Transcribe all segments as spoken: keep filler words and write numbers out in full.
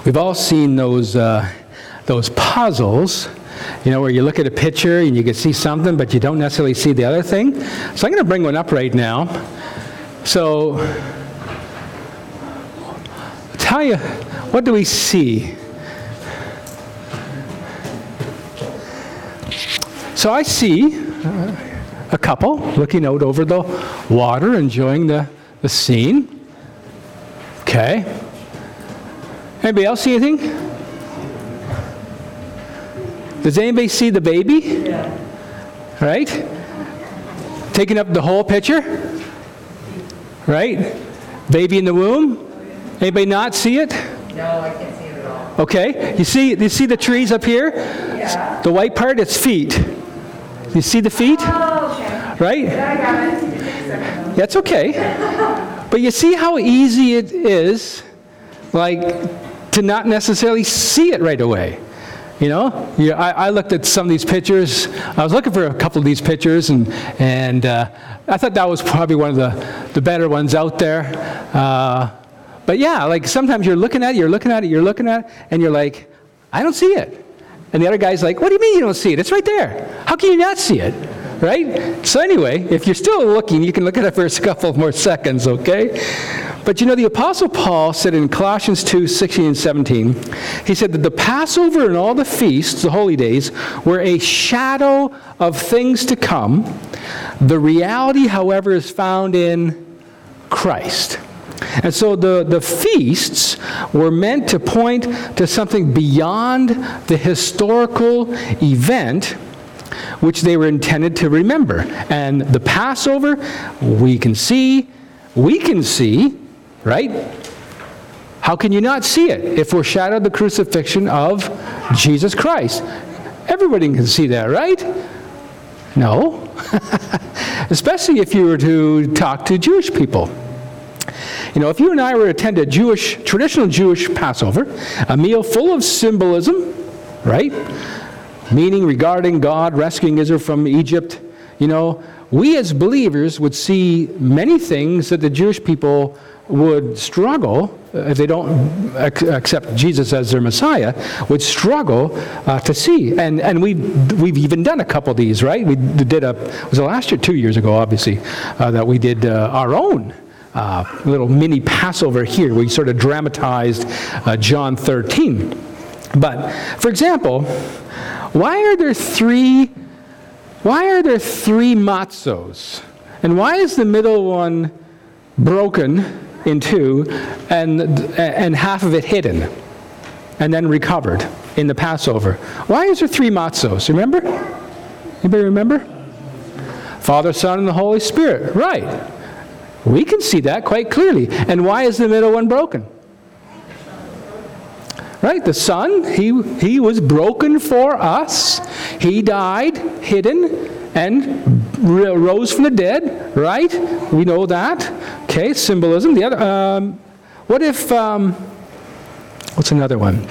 We've all seen those uh, those puzzles, you know, where you look at a picture and you can see something, but you don't necessarily see the other thing. So I'm going to bring one up right now. So, I'll tell you, what do we see? So I see uh, a couple looking out over the water, enjoying the, the scene. Okay. Anybody else see anything? Does anybody see the baby? Yeah. Right? Taking up the whole picture? Right? Baby in the womb? Anybody not see it? No, I can't see it at all. Okay. You see, you see the trees up here? Yeah. The white part, it's feet. You see the feet? Oh, okay. Right? Yeah, I got it. That's okay. But you see how easy it is, like, to not necessarily see it right away. You know, yeah, I, I looked at some of these pictures. I was looking for a couple of these pictures, and and uh, I thought that was probably one of the, the better ones out there. Uh, but yeah, like sometimes you're looking at it, you're looking at it, you're looking at it, and you're like, I don't see it. And the other guy's like, what do you mean you don't see it? It's right there. How can you not see it? Right? So anyway, if you're still looking, you can look at it for a couple more seconds, okay? But you know, the Apostle Paul said in Colossians two, sixteen and seventeen, he said that the Passover and all the feasts, the holy days, were a shadow of things to come. The reality, however, is found in Christ. And so the, the feasts were meant to point to something beyond the historical event which they were intended to remember. And the Passover, we can see, we can see, right? How can you not see it? It foreshadowed the crucifixion of Jesus Christ. Everybody can see that, right? No. Especially if you were to talk to Jewish people. You know, if you and I were to attend a Jewish, traditional Jewish Passover, a meal full of symbolism, right? Meaning regarding God rescuing Israel from Egypt, you know, we as believers would see many things that the Jewish people would struggle, if they don't ac- accept Jesus as their Messiah, would struggle uh, to see. And and we've, we've even done a couple of these, right? We did a, was it last year, two years ago, obviously, uh, that we did uh, our own uh, little mini Passover here. We sort of dramatized uh, John thirteen. But, for example, why are there three, why are there three matzos? And why is the middle one broken in two and, and half of it hidden and then recovered in the Passover? Why is there three matzos? Remember? Anybody remember? Father, Son, and the Holy Spirit. Right. We can see that quite clearly. And why is the middle one broken? Right, the Son, he, he was broken for us. He died, hidden, and rose from the dead, right? We know that. Okay, symbolism. The other, um, what if, um, what's another one?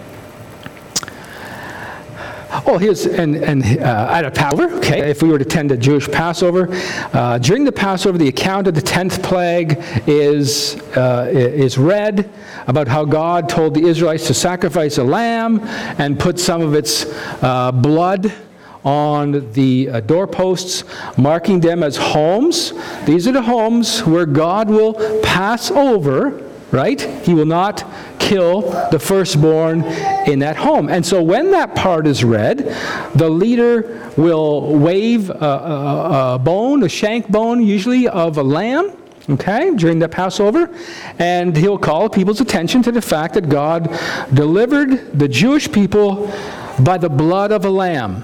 Oh, here's, and, and uh, at a Passover, okay, if we were to attend a Jewish Passover, uh, during the Passover, the account of the tenth plague is, uh, is read about how God told the Israelites to sacrifice a lamb and put some of its uh, blood on the uh, doorposts, marking them as homes. These are the homes where God will pass over, right? He will not kill the firstborn in that home. And so when that part is read, the leader will wave a, a, a bone, a shank bone, usually of a lamb, okay, during the Passover, and he'll call people's attention to the fact that God delivered the Jewish people by the blood of a lamb.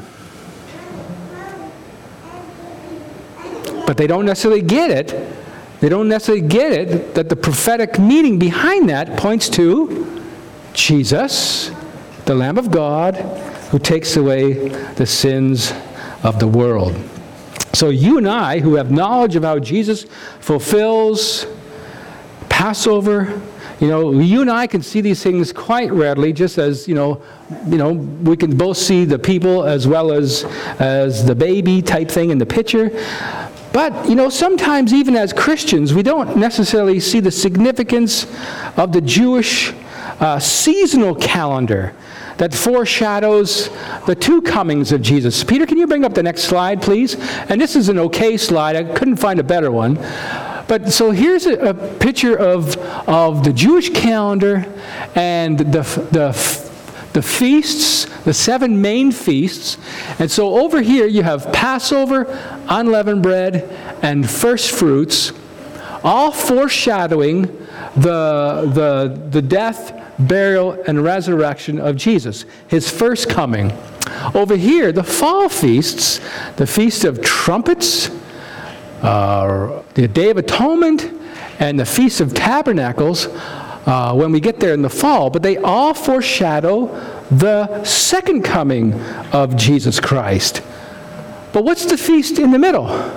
But they don't necessarily get it. They don't necessarily get it that the prophetic meaning behind that points to Jesus, the Lamb of God, who takes away the sins of the world. So you and I, who have knowledge of how Jesus fulfills Passover, you know, you and I can see these things quite readily, just as, you know, you know, we can both see the people as well as, as the baby type thing in the picture. But, you know, sometimes even as Christians, we don't necessarily see the significance of the Jewish uh, seasonal calendar that foreshadows the two comings of Jesus. Peter, can you bring up the next slide, please? And this is an okay slide. I couldn't find a better one. But so here's a, a picture of, of the Jewish calendar and the, the, the feasts, the seven main feasts. And so over here you have Passover, unleavened bread, and first fruits, all foreshadowing the, the, the death, burial, and resurrection of Jesus, his first coming. Over here, the fall feasts, the Feast of Trumpets, uh, the Day of Atonement, and the Feast of Tabernacles, uh, when we get there in the fall, but they all foreshadow the second coming of Jesus Christ. But what's the feast in the middle? I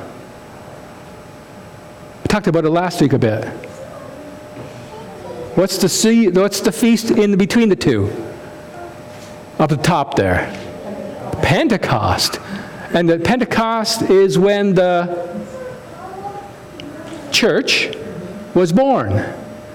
talked about it last week a bit. What's the sea, what's the feast in between the two? Up the top there. Pentecost. And the Pentecost is when the church was born.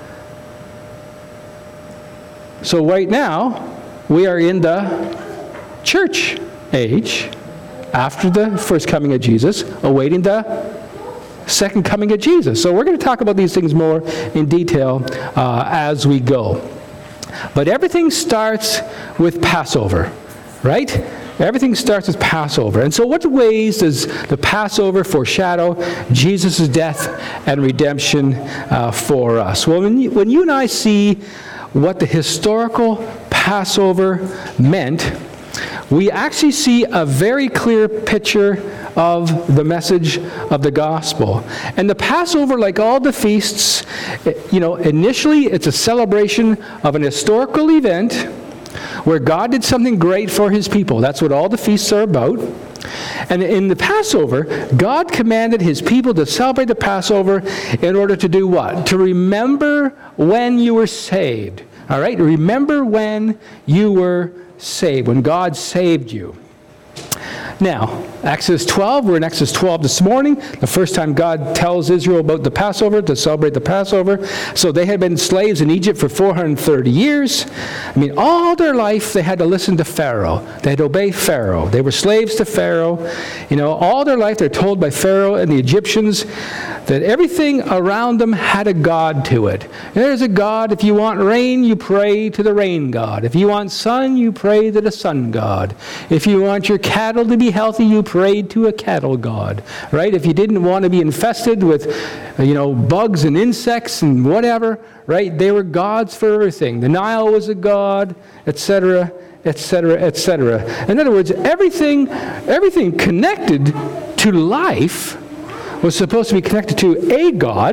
So right now, we are in the church age, after the first coming of Jesus, awaiting the second coming of Jesus. So we're going to talk about these things more in detail uh, as we go. But everything starts with Passover, right? Everything starts with Passover. And so what ways does the Passover foreshadow Jesus' death and redemption uh, for us? Well, when you, when you and I see what the historical Passover meant, we actually see a very clear picture of the message of the gospel. And the Passover, like all the feasts, you know, initially it's a celebration of an historical event where God did something great for his people. That's what all the feasts are about. And in the Passover, God commanded his people to celebrate the Passover in order to do what? To remember when you were saved. All right? Remember when you were saved, when God saved you. Now, Exodus twelve, we're in Exodus twelve this morning, the first time God tells Israel about the Passover, to celebrate the Passover. So they had been slaves in Egypt for four hundred thirty years. I mean, all their life they had to listen to Pharaoh. They had to obey Pharaoh. They were slaves to Pharaoh. You know, all their life they're told by Pharaoh and the Egyptians that everything around them had a god to it. There's a god. If you want rain, you pray to the rain god. If you want sun, you pray to the sun god. If you want your cattle to be healthy, you prayed to a cattle god, right? If you didn't want to be infested with, you know, bugs and insects and whatever, right? They were gods for everything. The Nile was a god, et cetera, et cetera, et cetera. In other words, everything, everything connected to life was supposed to be connected to a god.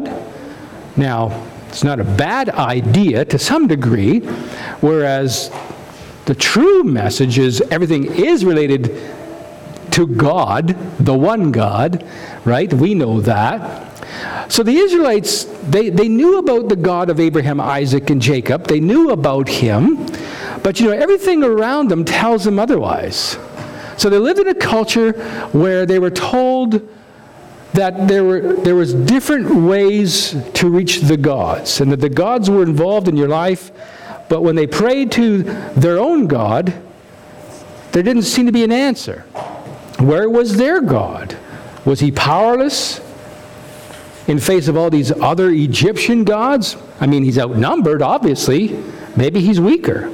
Now, it's not a bad idea to some degree, whereas the true message is everything is related to God, the one God, right? We know that. So the Israelites, they, they knew about the God of Abraham, Isaac, and Jacob. They knew about him. But, you know, everything around them tells them otherwise. So they lived in a culture where they were told that there were there was different ways to reach the gods, and that the gods were involved in your life, but when they prayed to their own God, there didn't seem to be an answer. Where was their God? Was he powerless in face of all these other Egyptian gods? I mean, he's outnumbered, obviously. Maybe he's weaker.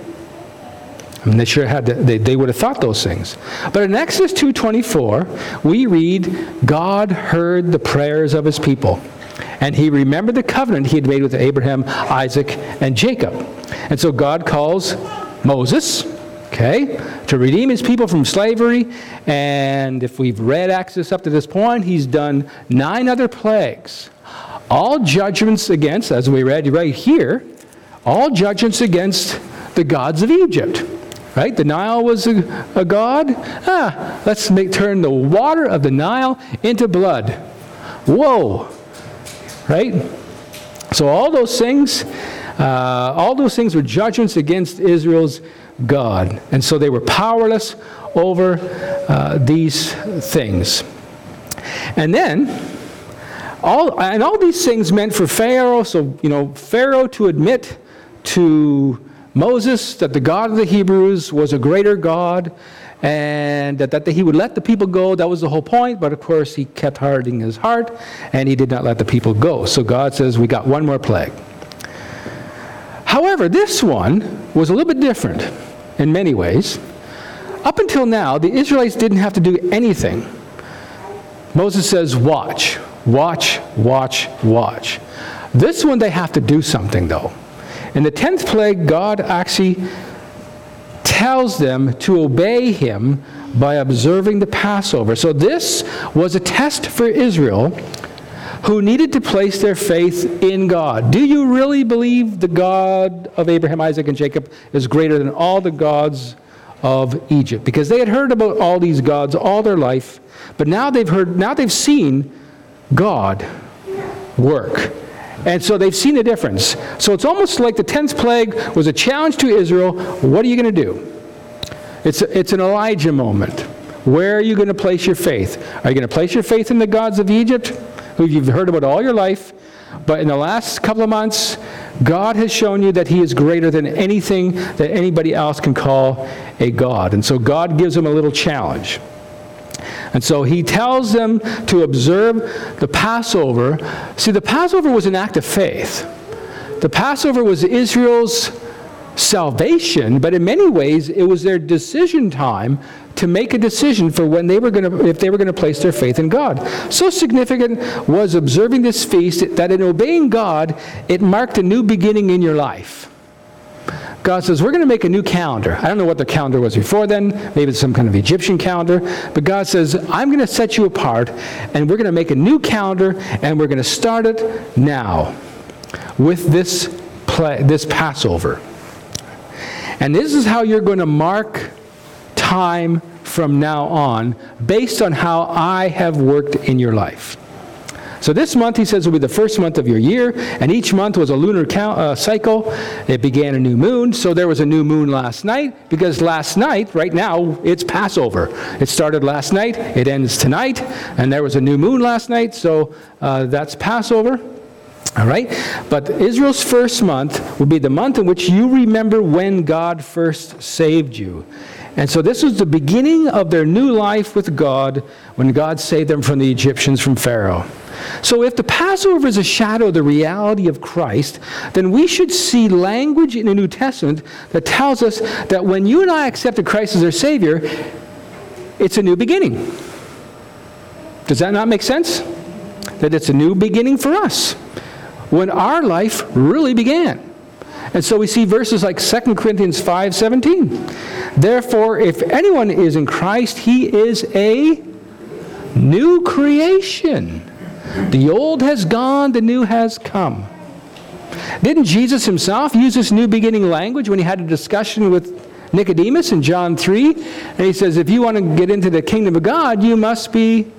I mean, they sure had to, they, they would have thought those things. But in Exodus two twenty-four, we read, God heard the prayers of his people, and he remembered the covenant he had made with Abraham, Isaac, and Jacob. And so God calls Moses, okay, to redeem his people from slavery. And if we've read Exodus up to this point, he's done nine other plagues. All judgments against, as we read right here, all judgments against the gods of Egypt. Right? The Nile was a, a god. Ah, let's make turn the water of the Nile into blood. Whoa. Right? So all those things, uh, all those things were judgments against Israel's God. And so they were powerless over uh, these things. And then, all and all these things meant for Pharaoh, so, you know, Pharaoh to admit to Moses that the God of the Hebrews was a greater God, and that, that he would let the people go. That was the whole point, but of course he kept hardening his heart, and he did not let the people go. So God says, we got one more plague. However, this one was a little bit different in many ways. Up until now, the Israelites didn't have to do anything. Moses says, watch, watch, watch, watch. This one they have to do something, though. In the tenth plague, God actually tells them to obey him by observing the Passover. So this was a test for Israel, who needed to place their faith in God. Do you really believe the God of Abraham, Isaac, and Jacob is greater than all the gods of Egypt? Because they had heard about all these gods all their life, but now they've heard, now they've seen God work. And so they've seen the difference. So it's almost like the tenth plague was a challenge to Israel. What are you going to do? It's, a, it's an Elijah moment. Where are you going to place your faith? Are you going to place your faith in the gods of Egypt, who you've heard about all your life? But in the last couple of months, God has shown you that he is greater than anything that anybody else can call a god. And so God gives them a little challenge. And so he tells them to observe the Passover. See, the Passover was an act of faith. The Passover was Israel's salvation, but in many ways it was their decision time to make a decision for when they were going to, if they were going to place their faith in God. So significant was observing this feast that in obeying God, it marked a new beginning in your life. God says, we're going to make a new calendar. I don't know what the calendar was before then. Maybe it's some kind of Egyptian calendar. But God says, I'm going to set you apart, and we're going to make a new calendar, and we're going to start it now with this, play, this Passover. And this is how you're going to mark time from now on, based on how I have worked in your life. So this month, he says, will be the first month of your year, and each month was a lunar count, uh, cycle. It began a new moon, so there was a new moon last night, because last night, right now, it's Passover. It started last night, it ends tonight, and there was a new moon last night, so uh, that's Passover. All right? But Israel's first month will be the month in which you remember when God first saved you. And so this was the beginning of their new life with God, when God saved them from the Egyptians, from Pharaoh. So if the Passover is a shadow of the reality of Christ, then we should see language in the New Testament that tells us that when you and I accepted Christ as our Savior, it's a new beginning. Does that not make sense? That it's a new beginning for us, when our life really began. And so we see verses like Second Corinthians five seventeen. Therefore, if anyone is in Christ, he is a new creation. The old has gone, the new has come. Didn't Jesus himself use this new beginning language when he had a discussion with Nicodemus in John three? And he says, if you want to get into the kingdom of God, you must be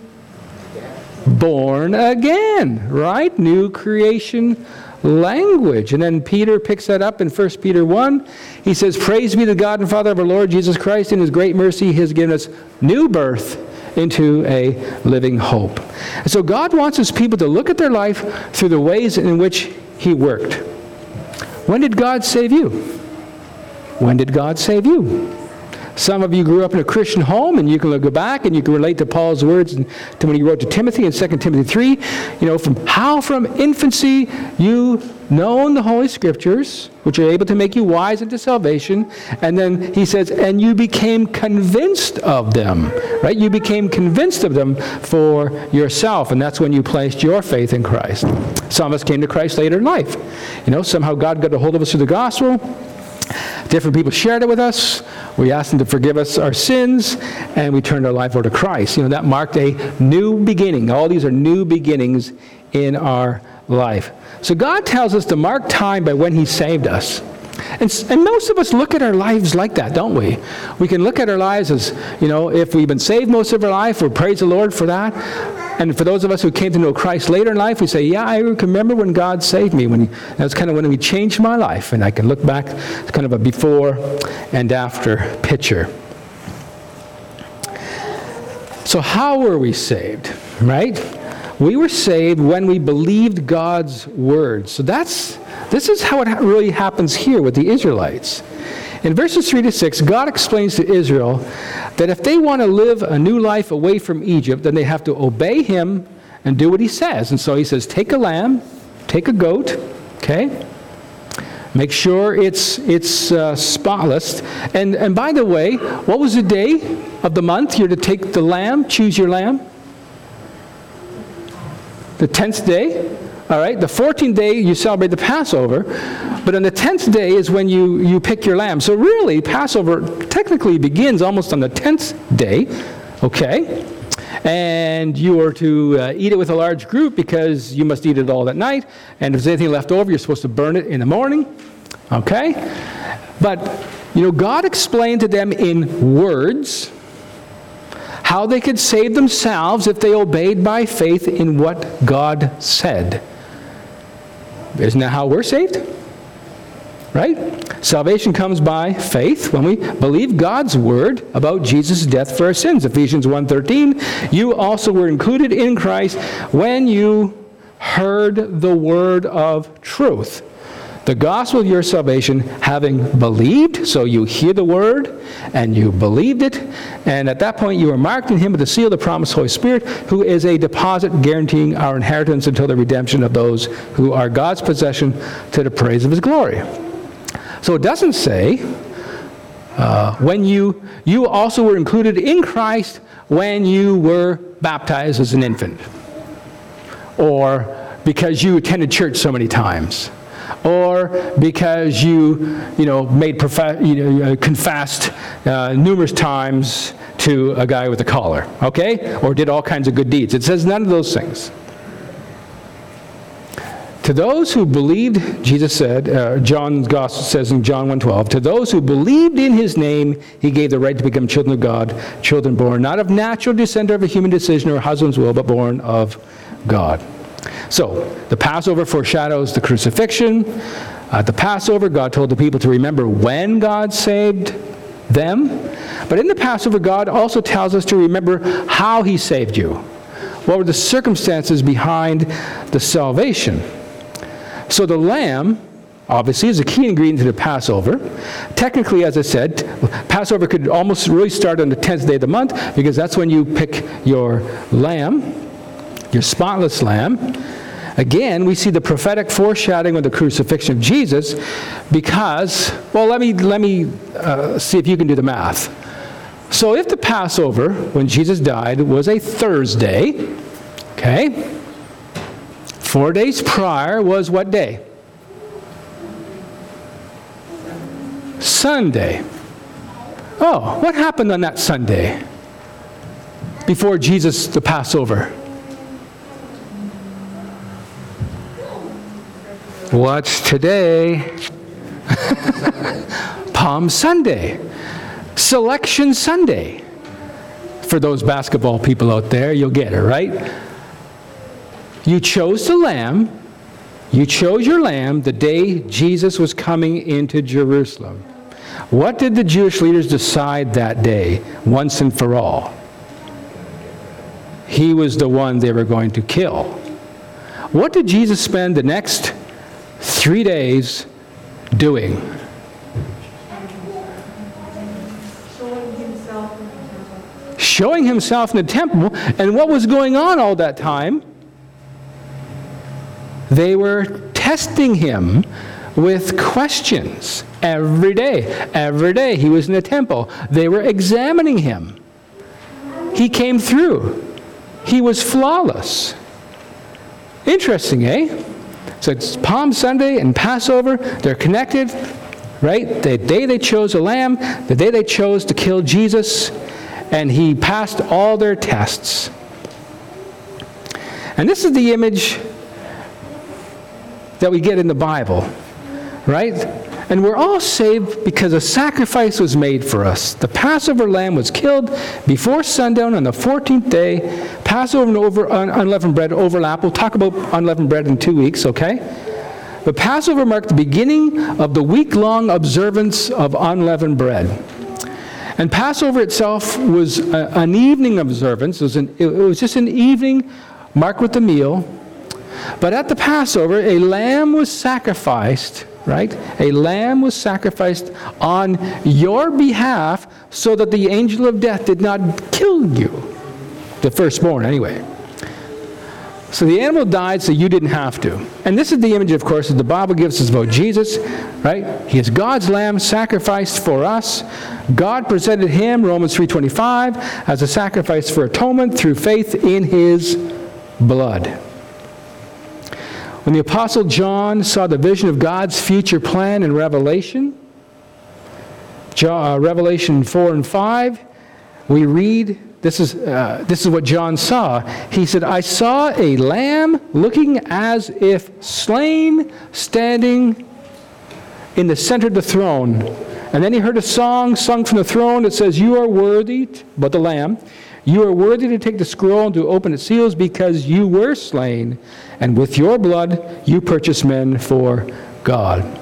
born again, right? New creation language. And then Peter picks that up in First Peter one. He says, praise be to God and Father of our Lord Jesus Christ. In his great mercy, he has given us new birth into a living hope. And so God wants his people to look at their life through the ways in which he worked. When did God save you? When did God save you? Some of you grew up in a Christian home, and you can go back and you can relate to Paul's words to when he wrote to Timothy in Second Timothy three, you know, from how from infancy you known the Holy Scriptures, which are able to make you wise unto salvation. And then he says, and you became convinced of them, right? You became convinced of them for yourself, and that's when you placed your faith in Christ. Some of us came to Christ later in life. You know, somehow God got a hold of us through the gospel. Different people shared it with us. We asked them to forgive us our sins, and we turned our life over to Christ. You know, that marked a new beginning. All these are new beginnings in our life. So God tells us to mark time by when he saved us. And, and most of us look at our lives like that, don't we? We can look at our lives as, you know, if we've been saved most of our life, we praise the Lord for that. And for those of us who came to know Christ later in life, we say, yeah, I remember when God saved me. When he, that was kind of when he changed my life. And I can look back, it's kind of a before and after picture. So how were we saved, right? We were saved when we believed God's word. So that's, this is how it ha- really happens here with the Israelites. In verses three to six, God explains to Israel that if they want to live a new life away from Egypt, then they have to obey him and do what he says. And so he says, take a lamb, take a goat, okay? Make sure it's it's uh, spotless. And, and by the way, what was the day of the month you're to take the lamb, choose your lamb? The tenth day. All right, the fourteenth day you celebrate the Passover, but on the tenth day is when you, you pick your lamb. So really, Passover technically begins almost on the tenth day, okay? And you are to uh, eat it with a large group because you must eat it all that night, and if there's anything left over, you're supposed to burn it in the morning, okay? But, you know, God explained to them in words how they could save themselves if they obeyed by faith in what God said. Isn't that how we're saved? Right? Salvation comes by faith when we believe God's word about Jesus' death for our sins. Ephesians one thirteen, you also were included in Christ when you heard the word of truth, the gospel of your salvation, having believed. So you hear the word and you believed it, and at that point you are marked in him with the seal of the promised Holy Spirit, who is a deposit guaranteeing our inheritance until the redemption of those who are God's possession to the praise of his glory. So it doesn't say uh, when you you also were included in Christ when you were baptized as an infant, or because you attended church so many times, or because you, you know, made prof- you know, confessed uh, numerous times to a guy with a collar, okay? Or did all kinds of good deeds. It says none of those things. To those who believed, Jesus said, uh, John's Gospel says in John one twelve, to those who believed in his name, he gave the right to become children of God, children born not of natural descent or of a human decision or husband's will, but born of God. So, the Passover foreshadows the crucifixion. At the Passover, God told the people to remember when God saved them. But in the Passover, God also tells us to remember how he saved you. What were the circumstances behind the salvation? So the lamb, obviously, is a key ingredient to the Passover. Technically, as I said, Passover could almost really start on the tenth day of the month, because that's when you pick your lamb, your spotless lamb. Again, we see the prophetic foreshadowing of the crucifixion of Jesus because, well, let me, let me uh, see if you can do the math. So if the Passover, when Jesus died, was a Thursday, okay, four days prior was what day? Sunday. Oh, what happened on that Sunday before Jesus, the Passover? What's today? Palm Sunday. Selection Sunday. For those basketball people out there, you'll get it, right? You chose the lamb. You chose your lamb the day Jesus was coming into Jerusalem. What did the Jewish leaders decide that day, once and for all? He was the one they were going to kill. What did Jesus spend the next three days doing? Showing himself in the temple. Showing himself in the temple. And what was going on all that time? They were testing him with questions every day. Every day he was in the temple. They were examining him. He came through. He was flawless. Interesting, eh? So it's Palm Sunday and Passover. They're connected, right? The day they chose a lamb, the day they chose to kill Jesus, and he passed all their tests. And this is the image that we get in the Bible, right? And we're all saved because a sacrifice was made for us. The Passover lamb was killed before sundown on the fourteenth day. Passover and over, un, unleavened bread overlap. We'll talk about unleavened bread in two weeks, okay? But Passover marked the beginning of the week-long observance of unleavened bread. And Passover itself was a, an evening observance. It was, an, it was just an evening marked with the meal. But at the Passover, a lamb was sacrificed, right? A lamb was sacrificed on your behalf so that the angel of death did not kill you. The firstborn, anyway. So the animal died so you didn't have to. And this is the image, of course, that the Bible gives us about Jesus, right? He is God's lamb sacrificed for us. God presented him, Romans three twenty-five, as a sacrifice for atonement through faith in his blood. When the Apostle John saw the vision of God's future plan in Revelation, John, uh, Revelation four and five, we read, this is, uh, this is what John saw. He said, I saw a lamb looking as if slain, standing in the center of the throne. And then he heard a song sung from the throne that says, you are worthy, but the lamb, you are worthy to take the scroll and to open its seals because you were slain, and with your blood you purchased men for God.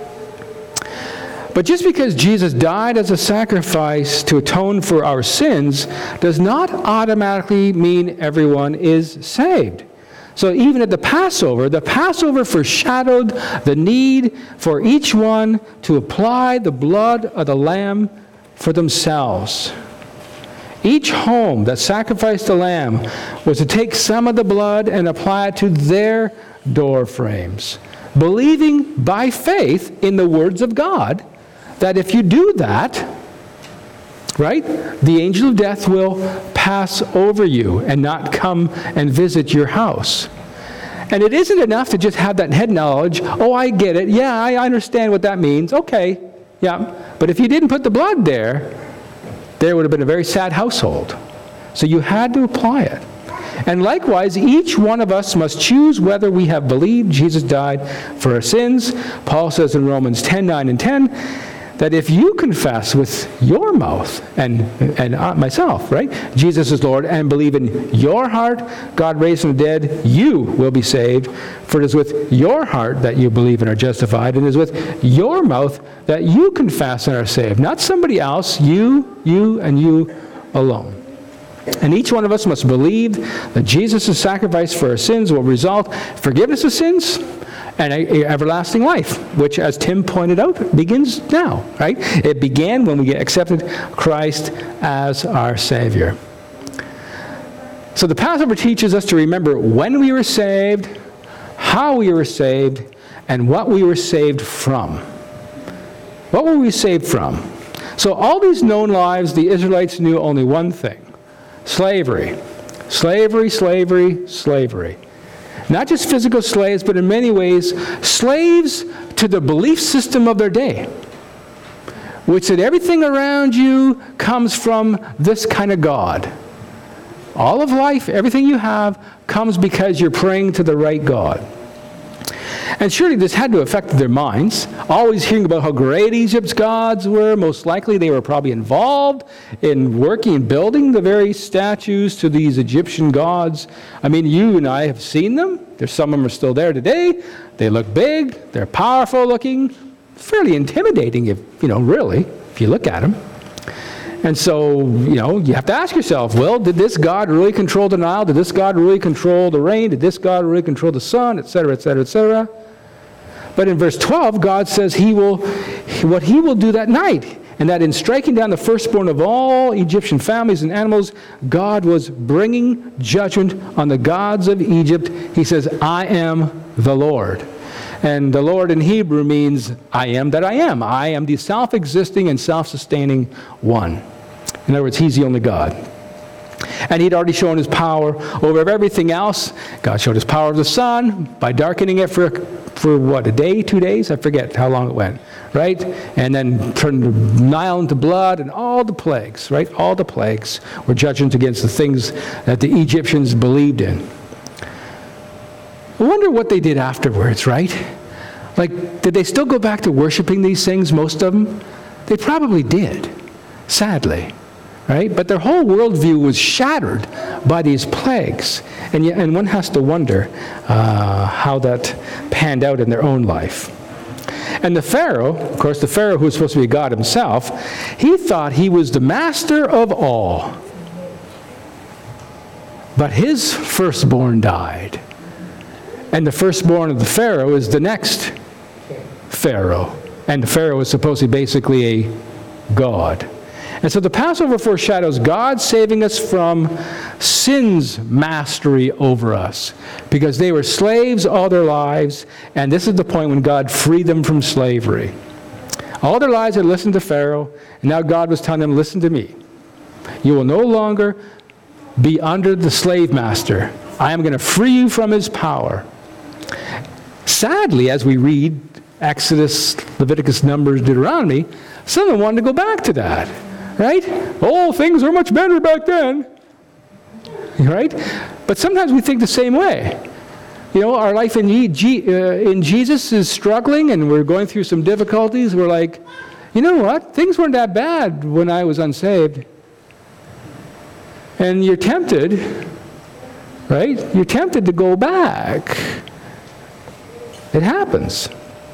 But just because Jesus died as a sacrifice to atone for our sins does not automatically mean everyone is saved. So even at the Passover, the Passover foreshadowed the need for each one to apply the blood of the lamb for themselves. Each home that sacrificed a lamb was to take some of the blood and apply it to their door frames, believing by faith in the words of God that if you do that, right, the angel of death will pass over you and not come and visit your house. And it isn't enough to just have that head knowledge, oh, I get it, yeah, I understand what that means, okay, yeah. But if you didn't put the blood there, there would have been a very sad household. So you had to apply it. And likewise, each one of us must choose whether we have believed Jesus died for our sins. Paul says in Romans ten, nine and ten, that if you confess with your mouth, and, and myself, right, Jesus is Lord, and believe in your heart God raised from the dead, you will be saved. For it is with your heart that you believe and are justified, and it is with your mouth that you confess and are saved. Not somebody else, you, you, and you alone. And each one of us must believe that Jesus' sacrifice for our sins will result in forgiveness of sins and a, a everlasting life, which, as Tim pointed out, begins now, right? It began when we accepted Christ as our Savior. So the Passover teaches us to remember when we were saved, how we were saved, and what we were saved from. What were we saved from? So all these known lives, the Israelites knew only one thing. Slavery. Slavery, slavery, slavery. Not just physical slaves, but in many ways, slaves to the belief system of their day, which said everything around you comes from this kind of God. All of life, everything you have, comes because you're praying to the right God. And surely this had to affect their minds. Always hearing about how great Egypt's gods were. Most likely they were probably involved in working and building the very statues to these Egyptian gods. I mean, you and I have seen them. There's some of them are still there today. They look big. They're powerful looking. Fairly intimidating, if you know, really, if you look at them. And so, you know, you have to ask yourself, well, did this God really control the Nile? Did this God really control the rain? Did this God really control the sun? Et cetera, et cetera, et cetera. But in verse twelve, God says he will, what he will do that night, and that in striking down the firstborn of all Egyptian families and animals, God was bringing judgment on the gods of Egypt. He says, I am the Lord. And the Lord in Hebrew means, I am that I am. I am the self-existing and self-sustaining one. In other words, he's the only God. And he'd already shown his power over everything else. God showed his power of the sun by darkening it for, for what, a day, two days? I forget how long it went, right? And then turned the Nile into blood and all the plagues, right? All the plagues were judgments against the things that the Egyptians believed in. I wonder what they did afterwards, right? Like, did they still go back to worshiping these things, most of them? They probably did, sadly. Right? But their whole worldview was shattered by these plagues. And, yet, and one has to wonder uh, how that panned out in their own life. And the Pharaoh, of course, the Pharaoh who was supposed to be God himself, he thought he was the master of all. But his firstborn died. And the firstborn of the Pharaoh is the next Pharaoh. And the Pharaoh is supposedly basically a god. And so the Passover foreshadows God saving us from sin's mastery over us, because they were slaves all their lives, and this is the point when God freed them from slavery. All their lives they listened to Pharaoh, and now God was telling them, listen to me. You will no longer be under the slave master. I am going to free you from his power. Sadly, as we read Exodus, Leviticus, Numbers, Deuteronomy, some of them wanted to go back to that. Right? Oh, things were much better back then. Right? But sometimes we think the same way. You know, our life in, G- uh, in Jesus is struggling and we're going through some difficulties. We're like, you know what? Things weren't that bad when I was unsaved. And you're tempted, right? You're tempted to go back. It happens.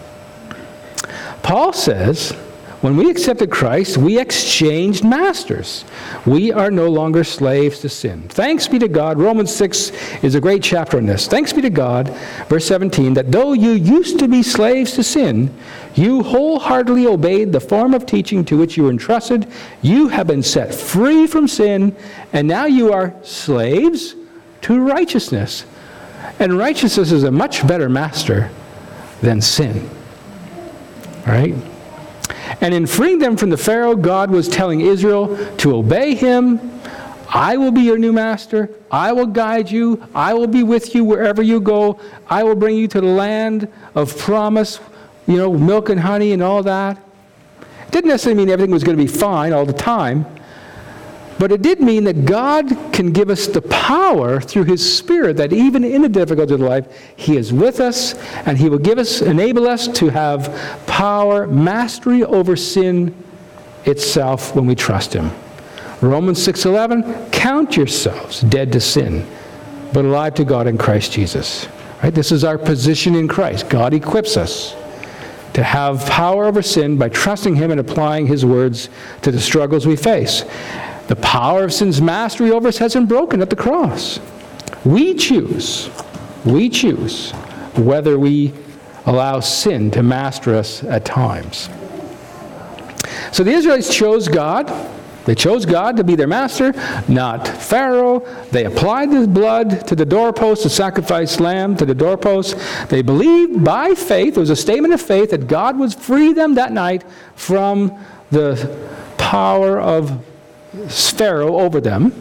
Paul says, when we accepted Christ, we exchanged masters. We are no longer slaves to sin. Thanks be to God. Romans six is a great chapter on this. Thanks be to God, verse seventeen, that though you used to be slaves to sin, you wholeheartedly obeyed the form of teaching to which you were entrusted. You have been set free from sin, and now you are slaves to righteousness. And righteousness is a much better master than sin. All right? And in freeing them from the Pharaoh, God was telling Israel to obey him. I will be your new master. I will guide you. I will be with you wherever you go. I will bring you to the land of promise, you know, milk and honey and all that. It didn't necessarily mean everything was going to be fine all the time, but it did mean that God can give us the power through his Spirit that even in the difficulty of life, he is with us, and he will give us, enable us to have power, mastery over sin itself when we trust him. Romans six eleven, count yourselves dead to sin, but alive to God in Christ Jesus. Right? This is our position in Christ. God equips us to have power over sin by trusting him and applying his words to the struggles we face. The power of sin's mastery over us has been broken at the cross. We choose, we choose whether we allow sin to master us at times. So the Israelites chose God. They chose God to be their master, not Pharaoh. They applied the blood to the doorpost, the sacrificed lamb to the doorpost. They believed by faith, it was a statement of faith, that God would free them that night from the power of Pharaoh over them,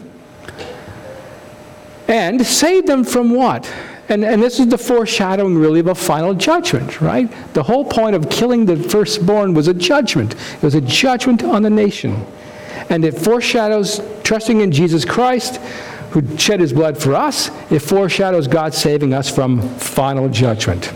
and save them from what? And, and this is the foreshadowing really of a final judgment, right? The whole point of killing the firstborn was a judgment. It was a judgment on the nation. And it foreshadows trusting in Jesus Christ, who shed his blood for us. It foreshadows God saving us from final judgment.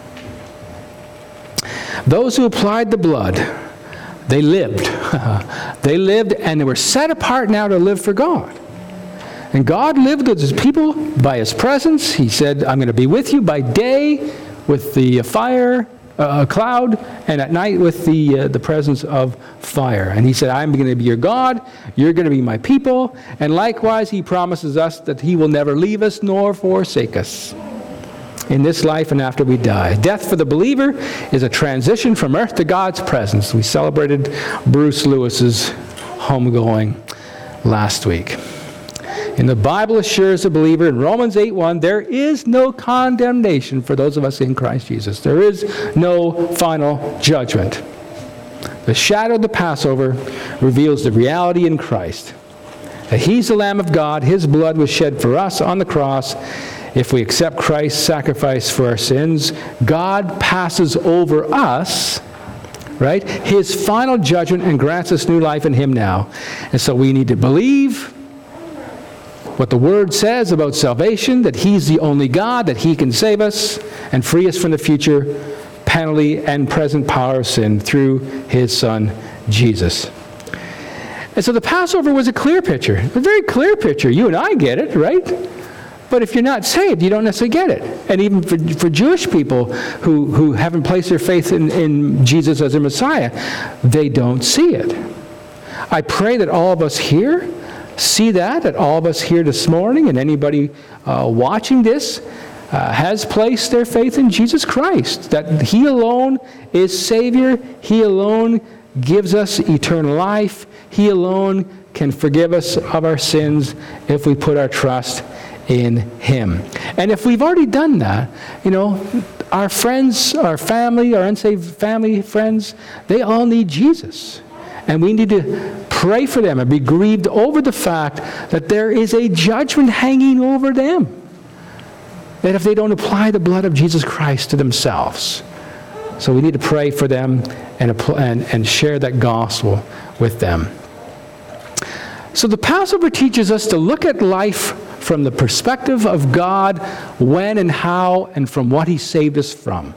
Those who applied the blood, they lived. They lived, and they were set apart now to live for God. And God lived with his people by his presence. He said, I'm going to be with you by day with the fire, uh, cloud, and at night with the, uh, the presence of fire. And he said, I'm going to be your God. You're going to be my people. And likewise, he promises us that he will never leave us nor forsake us in this life and after we die. Death for the believer is a transition from earth to God's presence. We celebrated Bruce Lewis's homegoing last week. And the Bible assures the believer in Romans eight one, there is no condemnation for those of us in Christ Jesus. There is no final judgment. The shadow of the Passover reveals the reality in Christ. That he's the Lamb of God. His blood was shed for us on the cross. If we accept Christ's sacrifice for our sins, God passes over us, right, his final judgment and grants us new life in him now. And so we need to believe what the Word says about salvation, that he's the only God, that he can save us and free us from the future penalty and present power of sin through his Son, Jesus. And so the Passover was a clear picture, a very clear picture. You and I get it, right? But if you're not saved, you don't necessarily get it. And even for, for Jewish people who, who haven't placed their faith in, in Jesus as their Messiah, they don't see it. I pray that all of us here see that, that all of us here this morning and anybody uh, watching this uh, has placed their faith in Jesus Christ, that He alone is Savior. He alone gives us eternal life. He alone can forgive us of our sins if we put our trust in Him. And if we've already done that, you know, our friends, our family, our unsaved family, friends, they all need Jesus. And we need to pray for them and be grieved over the fact that there is a judgment hanging over them. That if they don't apply the blood of Jesus Christ to themselves. So we need to pray for them and, and, and share that gospel with them. So the Passover teaches us to look at life from the perspective of God, when and how and from what He saved us from.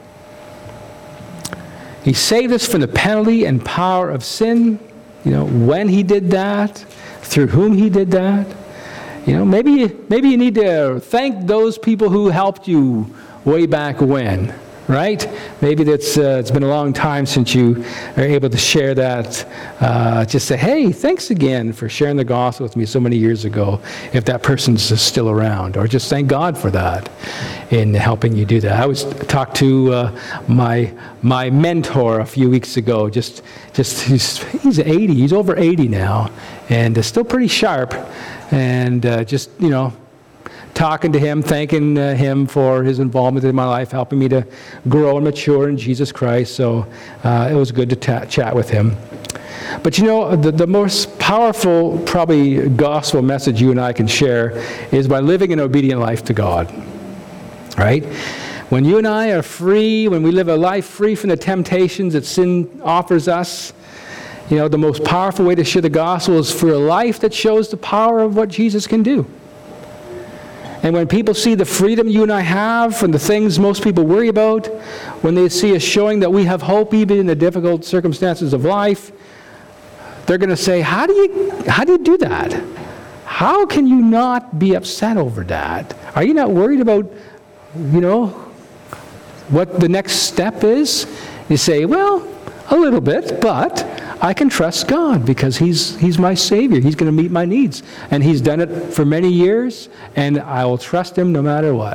He saved us from the penalty and power of sin. You know, when He did that, through whom He did that. You know, maybe you, maybe you need to thank those people who helped you way back when, right? Maybe that's uh, it's been a long time since you are able to share that. Uh, just say, hey, thanks again for sharing the gospel with me so many years ago, if that person's still around. Or just thank God for that in helping you do that. I was talked to uh, my my mentor a few weeks ago. Just just he's, he's eighty. He's over eighty now, and uh, still pretty sharp. And uh, just, you know, talking to him, thanking uh, him for his involvement in my life, helping me to grow and mature in Jesus Christ. So uh, it was good to ta- chat with him. But you know, the, the most powerful, probably, gospel message you and I can share is by living an obedient life to God. Right? When you and I are free, when we live a life free from the temptations that sin offers us, you know, the most powerful way to share the gospel is for a life that shows the power of what Jesus can do. And when people see the freedom you and I have and the things most people worry about, when they see us showing that we have hope even in the difficult circumstances of life, they're going to say, how do you, how do you do that? How can you not be upset over that? Are you not worried about, you know, what the next step is? You say, well, a little bit, but I can trust God because He's He's my Savior. He's going to meet my needs. And He's done it for many years, and I will trust Him no matter what.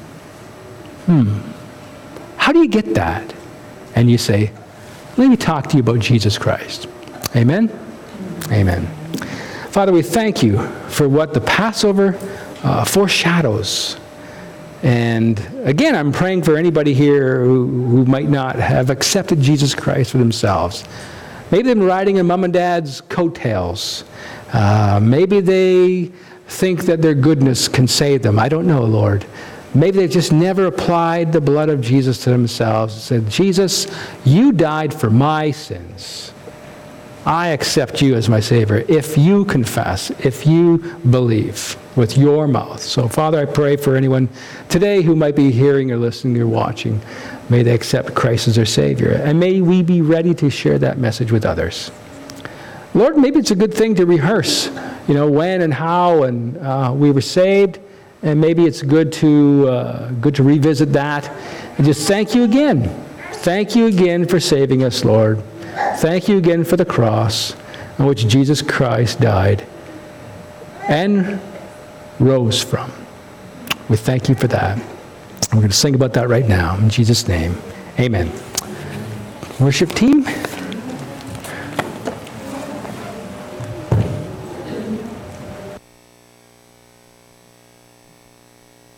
Hmm. How do you get that? And you say, let me talk to you about Jesus Christ. Amen? Amen. Father, we thank You for what the Passover uh, foreshadows. And again, I'm praying for anybody here who, who might not have accepted Jesus Christ for themselves. Maybe they've been riding in mom and dad's coattails. Uh, maybe they think that their goodness can save them. I don't know, Lord. Maybe they've just never applied the blood of Jesus to themselves and said, Jesus, You died for my sins. I accept You as my Savior if you confess, if you believe with your mouth. So, Father, I pray for anyone today who might be hearing or listening or watching. May they accept Christ as their Savior. And may we be ready to share that message with others. Lord, maybe it's a good thing to rehearse, you know, when and how and uh, we were saved. And maybe it's good to uh, good to revisit that. And just thank You again. Thank You again for saving us, Lord. Thank You again for the cross on which Jesus Christ died and rose from. We thank You for that. We're going to sing about that right now. In Jesus' name, amen. Worship team.